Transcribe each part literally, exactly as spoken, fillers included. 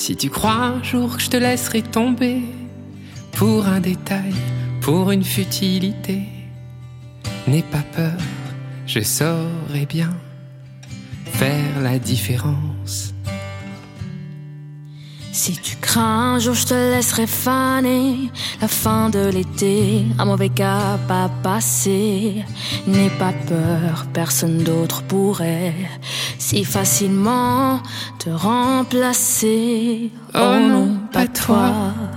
Si tu crois un jour que je te laisserai tomber pour un détail, pour une futilité, n'aie pas peur, je saurai bien faire la différence. Si tu crains un jour je te laisserai faner la fin de l'été, un mauvais cap à passer. N'aie pas peur, personne d'autre pourrait si facilement te remplacer. Oh, oh non, pas toi,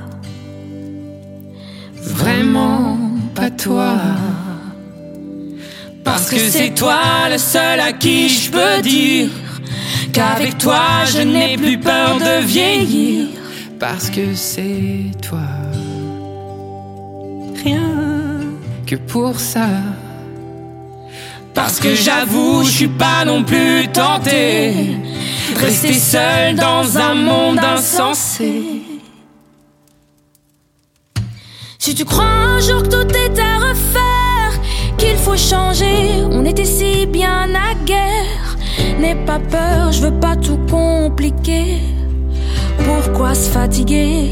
vraiment pas toi. Parce que c'est toi le seul à qui je peux dire qu'avec toi je n'ai plus peur de vieillir. Parce que c'est toi, rien que pour ça. Parce que j'avoue, je suis pas non plus tenté de rester seul dans un monde insensé. Si tu crois un jour que tout est à refaire, qu'il faut changer, on était si bien à guerre. N'aie pas peur, je veux pas tout compliquer. Pourquoi se fatiguer?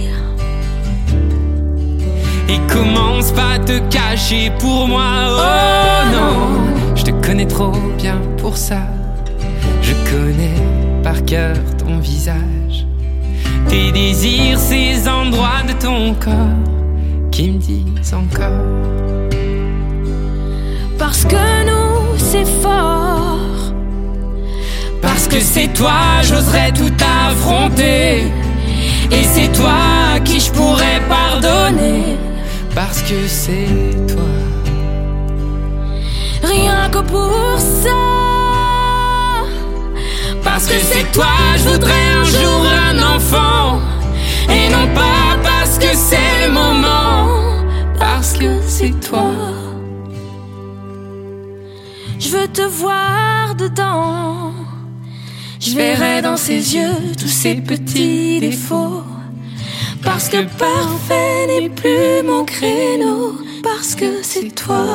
Et commence pas à te cacher pour moi. Oh non, je te connais trop bien pour ça. Je connais par cœur ton visage, tes désirs, ces endroits de ton corps qui me disent encore. Parce que nous c'est fort. Parce que c'est toi, j'oserais tout affronter. Et c'est toi à qui je pourrais pardonner. Parce que c'est toi, rien que pour ça. Parce que c'est toi, je voudrais un jour un enfant. Et non pas parce que c'est le moment. Parce que c'est toi, je veux te voir dedans. Je verrai dans ses yeux tous ses petits défauts. Parce que parfait n'est plus mon créneau. Parce que c'est toi.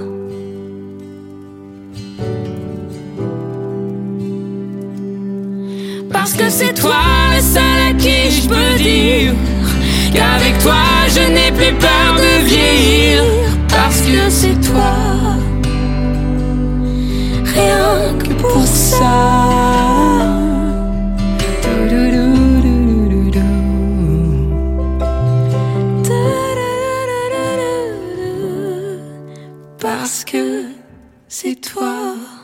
Parce que c'est toi le seul à qui je peux dire qu'avec toi je n'ai plus peur de vieillir. Parce que c'est toi, rien que pour ça. Parce que c'est toi.